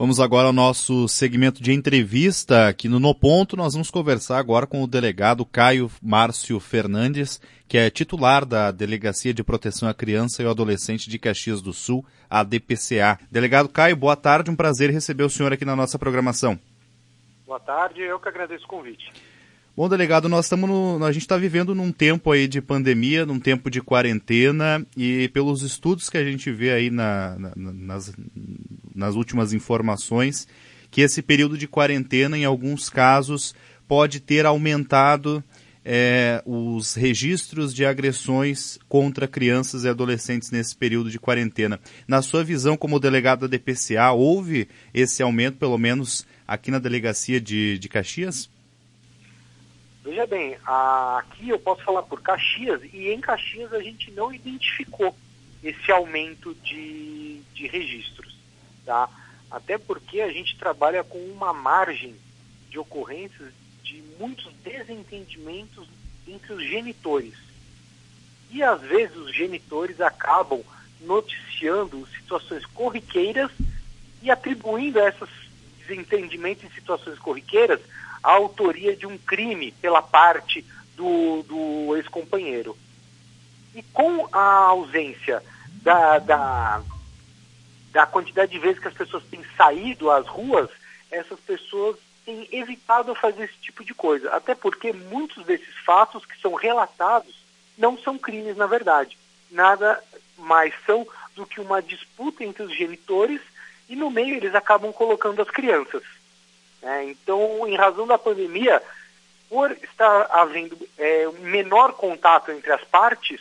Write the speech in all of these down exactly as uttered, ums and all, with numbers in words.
Vamos agora ao nosso segmento de entrevista aqui no No Ponto. Nós vamos conversar agora com o delegado Caio Márcio Fernandes, que é titular da Delegacia de Proteção à Criança e ao Adolescente de Caxias do Sul, a D P C A. Delegado Caio, boa tarde, um prazer receber o senhor aqui na nossa programação. Boa tarde, eu que agradeço o convite. Bom, delegado, nós estamos no, a gente está vivendo num tempo aí de pandemia, num tempo de quarentena, e pelos estudos que a gente vê aí na, na, nas, nas últimas informações, que esse período de quarentena, em alguns casos, pode ter aumentado é, os registros de agressões contra crianças e adolescentes nesse período de quarentena. Na sua visão como delegado da D P C A, houve esse aumento, pelo menos aqui na delegacia de, de Caxias? Veja bem, aqui eu posso falar por Caxias, e em Caxias a gente não identificou esse aumento de, de registros, tá? Até porque a gente trabalha com uma margem de ocorrências de muitos desentendimentos entre os genitores. E às vezes os genitores acabam noticiando situações corriqueiras e atribuindo a esses desentendimentos em situações corriqueiras a autoria de um crime pela parte do, do ex-companheiro. E com a ausência da, da, da quantidade de vezes que as pessoas têm saído às ruas, essas pessoas têm evitado fazer esse tipo de coisa. Até porque muitos desses fatos que são relatados não são crimes, na verdade. Nada mais são do que uma disputa entre os genitores, e no meio eles acabam colocando as crianças. É, então, em razão da pandemia, por estar havendo é, um menor contato entre as partes,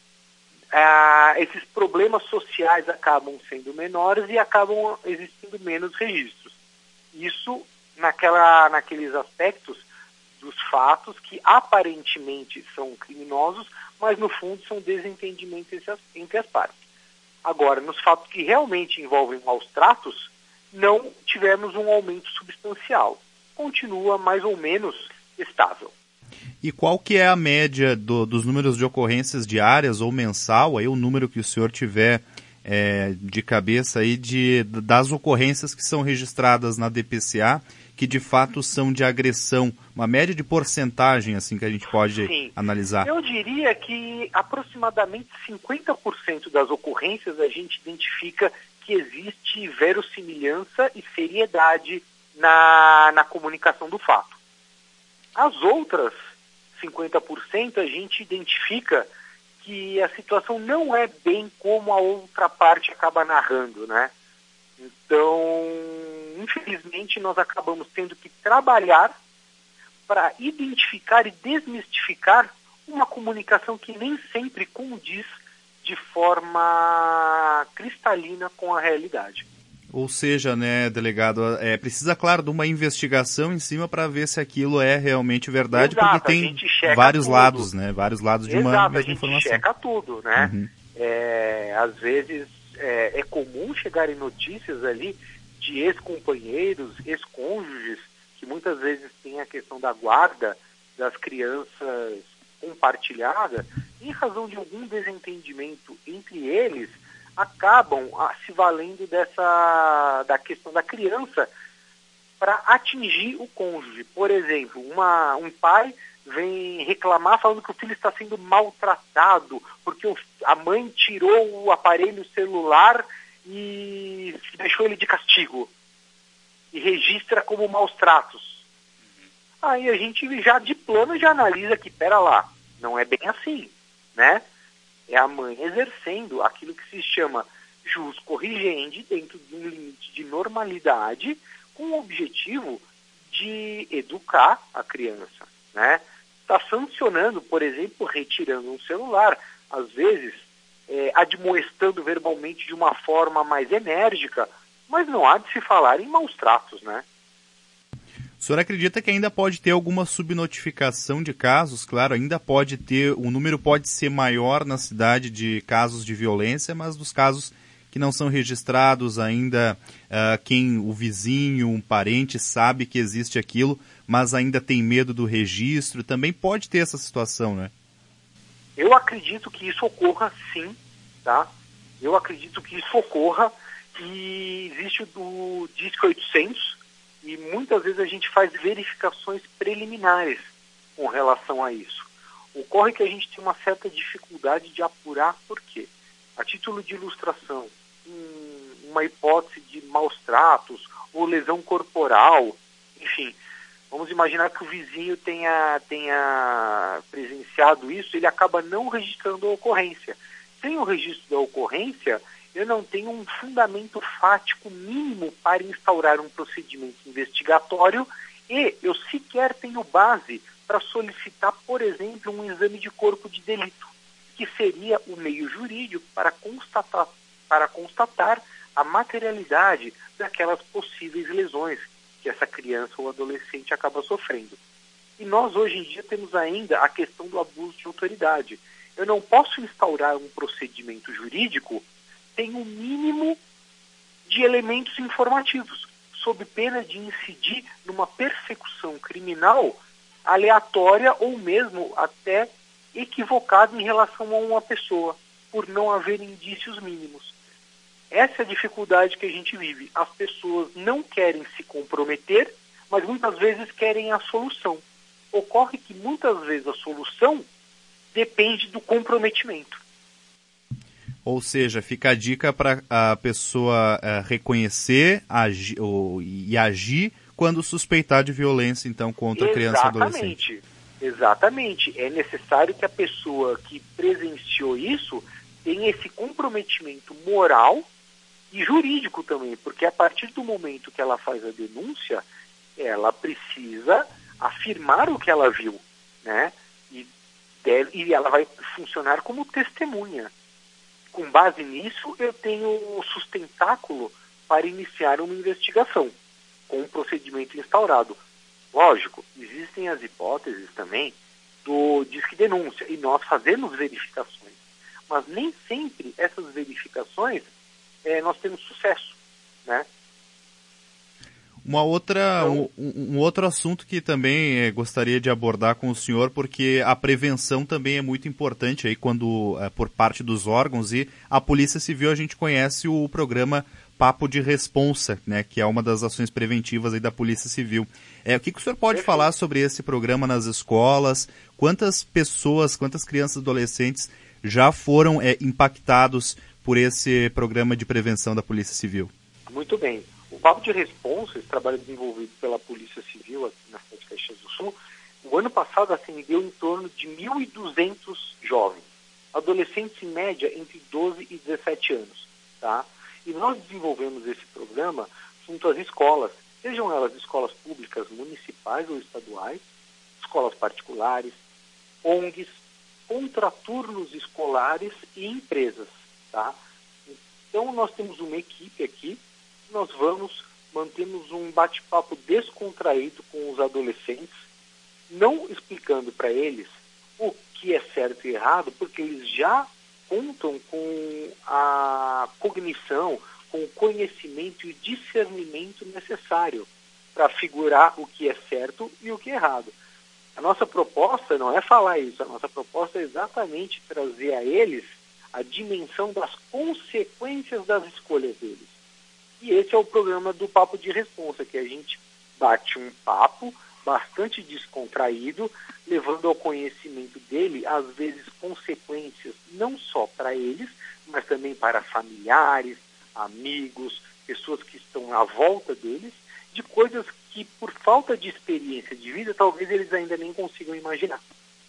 é, esses problemas sociais acabam sendo menores e acabam existindo menos registros. Isso naquela, naqueles aspectos dos fatos que aparentemente são criminosos, mas no fundo são desentendimentos entre as, entre as partes. Agora, nos fatos que realmente envolvem maus tratos, não tivemos um aumento substancial. Continua mais ou menos estável. E qual que é a média do, dos números de ocorrências diárias ou mensal, aí o número que o senhor tiver é, de cabeça aí de, das ocorrências que são registradas na D P C A, que de fato são de agressão, uma média de porcentagem assim que a gente pode Sim. analisar? Eu diria que aproximadamente cinquenta por cento das ocorrências a gente identifica que existe verossimilhança e seriedade na, na comunicação do fato. As outras cinquenta por cento a gente identifica que a situação não é bem como a outra parte acaba narrando, né? Então, infelizmente, nós acabamos tendo que trabalhar para identificar e desmistificar uma comunicação que nem sempre condiz de forma cristalina com a realidade. Ou seja, né, delegado, é, precisa, claro, de uma investigação em cima para ver se aquilo é realmente verdade, Exato, porque tem vários tudo. lados, né, vários lados de uma Exato, mesma informação. A gente checa tudo, né? Uhum. É, às vezes é, é comum chegarem notícias ali de ex-companheiros, ex-cônjuges, que muitas vezes tem a questão da guarda das crianças compartilhada, em razão de algum desentendimento entre eles, acabam ah, se valendo dessa, da questão da criança para atingir o cônjuge. Por exemplo, uma, um pai vem reclamar falando que o filho está sendo maltratado, porque o, a mãe tirou o aparelho celular e deixou ele de castigo, e registra como maus tratos. Aí a gente já de plano já analisa que, pera lá, não é bem assim, né? É a mãe exercendo aquilo que se chama jus corrigendi dentro de um limite de normalidade, com o objetivo de educar a criança, né? Está sancionando, por exemplo, retirando um celular, às vezes é, admoestando verbalmente de uma forma mais enérgica, mas não há de se falar em maus tratos, né? O senhor acredita que ainda pode ter alguma subnotificação de casos? Claro, ainda pode ter, o número pode ser maior na cidade de casos de violência, mas dos casos que não são registrados ainda, uh, quem, o vizinho, um parente sabe que existe aquilo, mas ainda tem medo do registro, também pode ter essa situação, né? Eu acredito que isso ocorra sim, tá? Eu acredito que isso ocorra E existe o Disque oitocentos, e muitas vezes a gente faz verificações preliminares com relação a isso. Ocorre que a gente tem uma certa dificuldade de apurar por quê. A título de ilustração, um, uma hipótese de maus tratos ou lesão corporal, enfim, vamos imaginar que o vizinho tenha, tenha presenciado isso, ele acaba não registrando a ocorrência. Sem o registro da ocorrência, eu não tenho um fundamento fático mínimo para instaurar um procedimento investigatório e eu sequer tenho base para solicitar, por exemplo, um exame de corpo de delito, que seria o meio jurídico para constatar, para constatar a materialidade daquelas possíveis lesões que essa criança ou adolescente acaba sofrendo. E nós, hoje em dia, temos ainda a questão do abuso de autoridade. Eu não posso instaurar um procedimento jurídico sem o mínimo de elementos informativos, sob pena de incidir numa persecução criminal aleatória ou mesmo até equivocada em relação a uma pessoa, por não haver indícios mínimos. Essa é a dificuldade que a gente vive. As pessoas não querem se comprometer, mas muitas vezes querem a solução. Ocorre que muitas vezes a solução depende do comprometimento. Ou seja, fica a dica para a pessoa uh, reconhecer agi, ou, e agir quando suspeitar de violência, então, contra a criança e adolescente. Exatamente. É necessário que a pessoa que presenciou isso tenha esse comprometimento moral e jurídico também, porque a partir do momento que ela faz a denúncia, ela precisa afirmar o que ela viu, né? E, deve, e ela vai funcionar como testemunha. Com base nisso, eu tenho o sustentáculo para iniciar uma investigação com um procedimento instaurado. Lógico, existem as hipóteses também do disque denúncia, e nós fazemos verificações, mas nem sempre essas verificações é, nós temos sucesso, né? Uma outra, então, um, um outro assunto que também eh, gostaria de abordar com o senhor, porque a prevenção também é muito importante aí quando, eh, por parte dos órgãos, e a Polícia Civil, a gente conhece o programa Papo de Responsa, né, que é uma das ações preventivas aí da Polícia Civil. É, o que, que o senhor pode falar sobre esse programa nas escolas? Quantas pessoas, quantas crianças e adolescentes já foram é, impactados por esse programa de prevenção da Polícia Civil? Muito bem. O Papo de Responsa, esse trabalho desenvolvido pela Polícia Civil aqui na cidade de Caxias do Sul, o ano passado atendeu em torno de mil e duzentos jovens, adolescentes em média entre doze e dezessete anos, tá? E nós desenvolvemos esse programa junto às escolas, sejam elas escolas públicas municipais ou estaduais, escolas particulares, O N Gs, contraturnos escolares e empresas, tá? Então nós temos uma equipe aqui, nós vamos, mantemos um bate-papo descontraído com os adolescentes, não explicando para eles o que é certo e errado, porque eles já contam com a cognição, com o conhecimento e o discernimento necessário para figurar o que é certo e o que é errado. A nossa proposta não é falar isso, a nossa proposta é exatamente trazer a eles a dimensão das consequências das escolhas deles. E esse é o programa do Papo de Responsa, que a gente bate um papo bastante descontraído, levando ao conhecimento dele, às vezes, consequências não só para eles, mas também para familiares, amigos, pessoas que estão à volta deles, de coisas que, por falta de experiência de vida, talvez eles ainda nem consigam imaginar.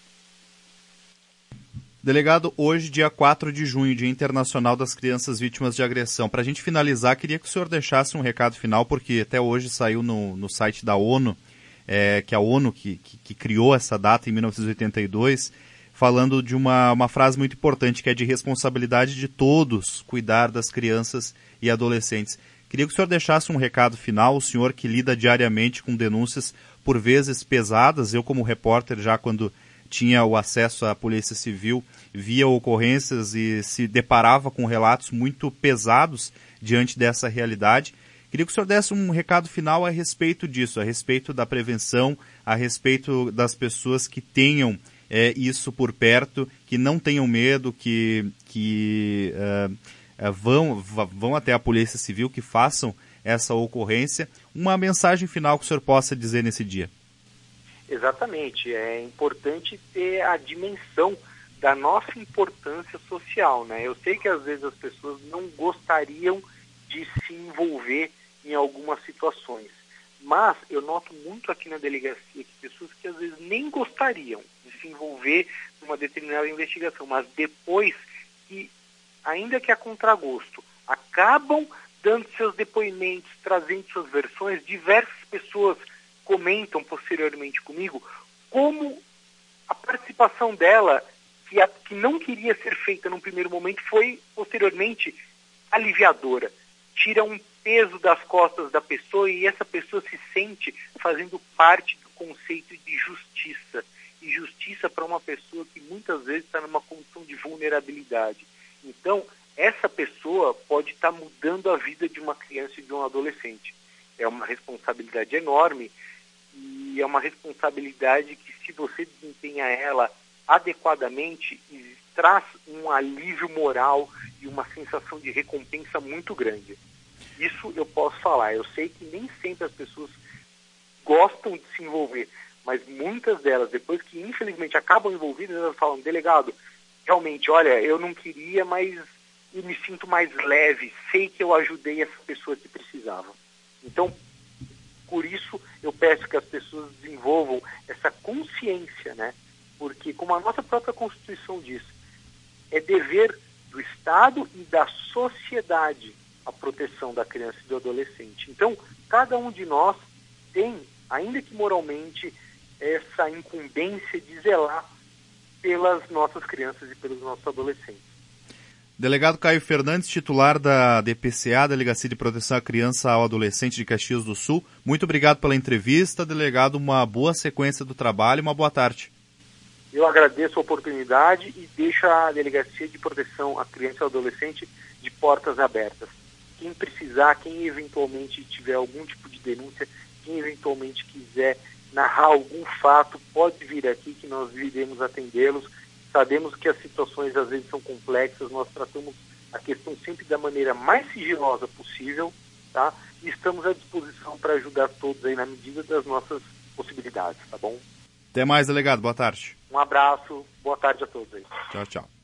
Delegado, hoje, dia quatro de junho, Dia Internacional das Crianças Vítimas de Agressão. Para a gente finalizar, queria que o senhor deixasse um recado final, porque até hoje saiu no, no site da ONU, é, que é a ONU que, que, que criou essa data em mil novecentos e oitenta e dois, falando de uma, uma frase muito importante, que é de responsabilidade de todos cuidar das crianças e adolescentes. Queria que o senhor deixasse um recado final, o senhor que lida diariamente com denúncias, por vezes pesadas. Eu, como repórter, já quando tinha o acesso à Polícia Civil, via ocorrências e se deparava com relatos muito pesados diante dessa realidade. Queria que o senhor desse um recado final a respeito disso, a respeito da prevenção, a respeito das pessoas que tenham é, isso por perto, que não tenham medo, que, que uh, é, vão, vão até a Polícia Civil, que façam essa ocorrência. Uma mensagem final que o senhor possa dizer nesse dia. Exatamente, é importante ter a dimensão da nossa importância social, né? Eu sei que às vezes as pessoas não gostariam de se envolver em algumas situações, mas eu noto muito aqui na delegacia que pessoas que às vezes nem gostariam de se envolver numa determinada investigação, mas depois que, ainda que a contragosto, acabam dando seus depoimentos, trazendo suas versões, diversas pessoas comentam posteriormente comigo como a participação dela, que, a, que não queria ser feita num primeiro momento, foi posteriormente aliviadora. Tira um peso das costas da pessoa e essa pessoa se sente fazendo parte do conceito de justiça. E justiça para uma pessoa que muitas vezes está numa condição de vulnerabilidade. Então, essa pessoa pode estar mudando a vida de uma criança e de um adolescente. É uma responsabilidade enorme. E é uma responsabilidade que, se você desempenha ela adequadamente, traz um alívio moral e uma sensação de recompensa muito grande. Isso eu posso falar. Eu sei que nem sempre as pessoas gostam de se envolver, mas muitas delas, depois que infelizmente acabam envolvidas, elas falam: delegado, realmente, olha, eu não queria, mas eu me sinto mais leve, sei que eu ajudei essa pessoa que precisava. Então, por isso, eu peço que as pessoas desenvolvam essa consciência, né? Porque, como a nossa própria Constituição diz, é dever do Estado e da sociedade a proteção da criança e do adolescente. Então, cada um de nós tem, ainda que moralmente, essa incumbência de zelar pelas nossas crianças e pelos nossos adolescentes. Delegado Caio Fernandes, titular da D P C A, Delegacia de Proteção à Criança ao Adolescente de Caxias do Sul. Muito obrigado pela entrevista, delegado. Uma boa sequência do trabalho e uma boa tarde. Eu agradeço a oportunidade e deixo a Delegacia de Proteção à Criança e ao Adolescente de portas abertas. Quem precisar, quem eventualmente tiver algum tipo de denúncia, quem eventualmente quiser narrar algum fato, pode vir aqui que nós iremos atendê-los. Sabemos que as situações às vezes são complexas, nós tratamos a questão sempre da maneira mais sigilosa possível, tá? E estamos à disposição para ajudar todos aí na medida das nossas possibilidades, tá bom? Até mais, delegado. Boa tarde. Um abraço, boa tarde a todos aí. Tchau, tchau.